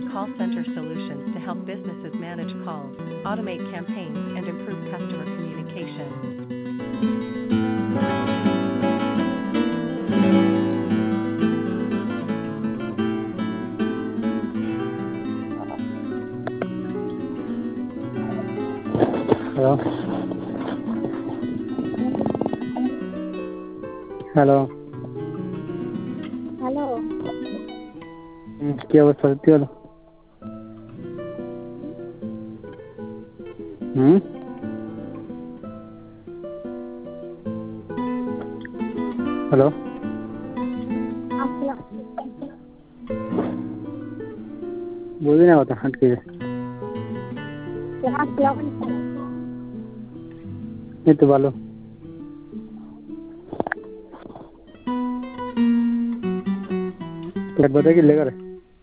call center solutions to help businesses manage calls, automate campaigns, and improve customer communication. Hello hello hello. কি অবস্থা? সত্যি হলো? Hello বুঝি না কথা আটকে যায়। এই তো ভালো। পেট ব্যথা কি লেগে